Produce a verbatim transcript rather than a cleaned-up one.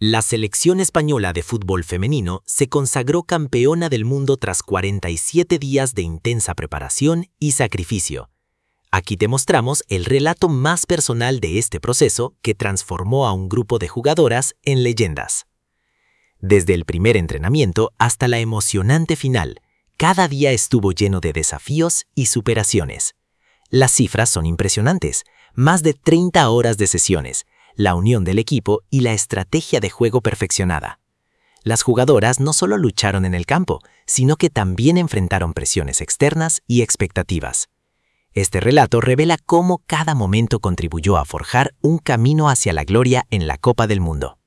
La selección española de fútbol femenino se consagró campeona del mundo tras cuarenta y siete días de intensa preparación y sacrificio. Aquí te mostramos el relato más personal de este proceso que transformó a un grupo de jugadoras en leyendas. Desde el primer entrenamiento hasta la emocionante final, cada día estuvo lleno de desafíos y superaciones. Las cifras son impresionantes, más de treinta horas de sesiones, la unión del equipo y la estrategia de juego perfeccionada. Las jugadoras no solo lucharon en el campo, sino que también enfrentaron presiones externas y expectativas. Este relato revela cómo cada momento contribuyó a forjar un camino hacia la gloria en la Copa del Mundo.